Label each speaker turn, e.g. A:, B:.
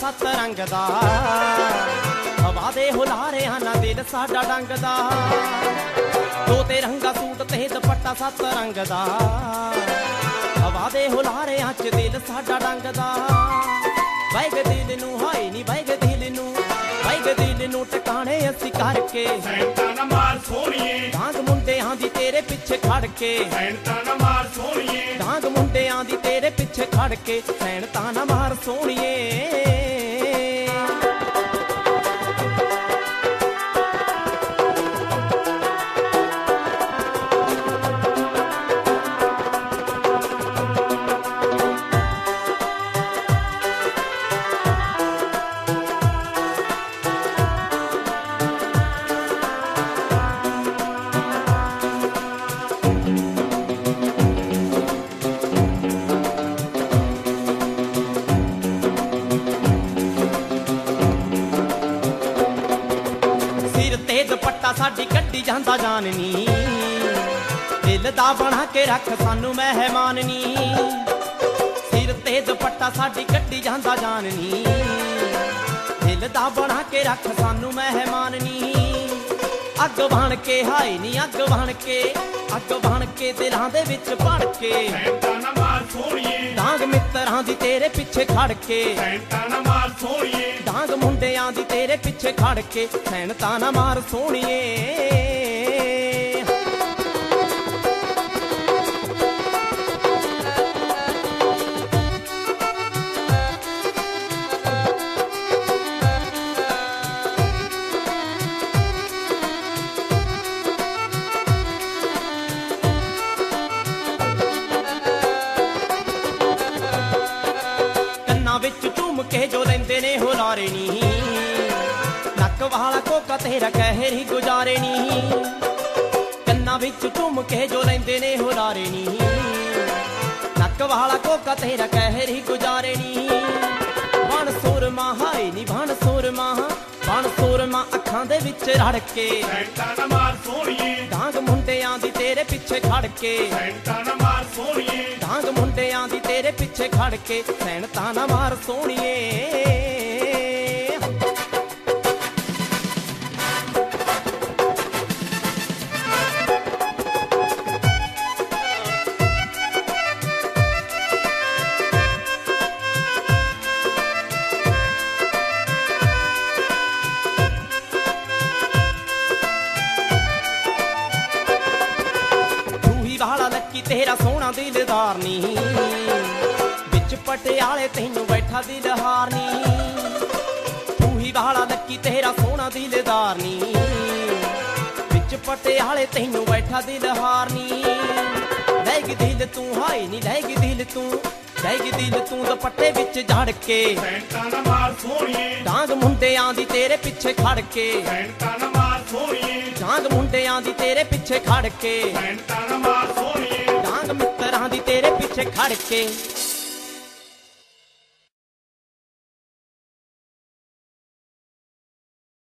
A: सत रंग दा, हवा दे हुलारियां ना दिल साडा डंगदा। तोते रंगा सूट ते दुपट्टा सत रंग दा, हवा दे हुलारियां च दिल साडा डंगदा। बैग दिल नू हाय नी बैग दिल नू, बैग दिल नू टकाने असी करके
B: सैंटा ना मार सोहणिए,
A: डांग मुंडियां दी तेरे पिछे खड़ के
B: सैंटा ना मार सोहणिए,
A: डांग मुंडियां दी तेरे पिछे खड़ के सैनता ना मार सोहणिए। दुपट्टा साडी कड्डी जांदा जान नी, दिल दा बना के रख सानू मेहमान नी। सिर ते दुपट्टा साडी कड्डी जांदा जान नी, दिल दा बना के रख सानू मेहमान नी। अग बन के हाय नी अग बन के दिलां दे विच भड़ के
B: सैंटा ना मार सोहणिए,
A: डांग मित्तरां दी तेरे पिछे खड़ के
B: सैंटा ना मार सोहणिए,
A: डांग मुंडियां दी तेरे पिछे खड़ के सैनता ना मार सोहणिए। विच झूम के जो लेंदे ने हुलारे नी, नक वाला कोका तेरा कहर ही गुजारे नी। कन्ना विच झूम के जो लेंदे ने हुलारे नी, नक वाला कोका तेरा कहर ही गुजारे नी। बन सुरमा हाय नी बन सुरमा अखां दे विच रड़ के
B: सैंटा ना मार सोहणिए,
A: डांग मुंडियां दी तेरे पिछे खड़ के
B: सैंटा ना मार सोहणिए,
A: डांग मुंडियां दी तेरे पिछे खड़ के सैनता ना मार सोहणिए। वाला लक्की तेरा सोहना दिलदार नी, बिच पटियाले तैनू बैठा दिलहार नी। तू ही वाला लक्की तेरा सोहना दिलदार नी, बिच पटियाले तैनू बैठा दिलहार नी। लैगी दिल तू हाय नी लैगी दिल तू दुपट्टे विच जड़ के
B: सैंटा ना मार सोहणिए,
A: डांग मुंडियां दी तेरे पिछे खड़ के
B: सैंटा ना मार सोहणिए,
A: डांग मुंडियां दी तेरे पिछे खड़ के
B: सैंटा ना मार सोहणिए,
A: डांग मित्तरां दी तेरे पिछे खड़ के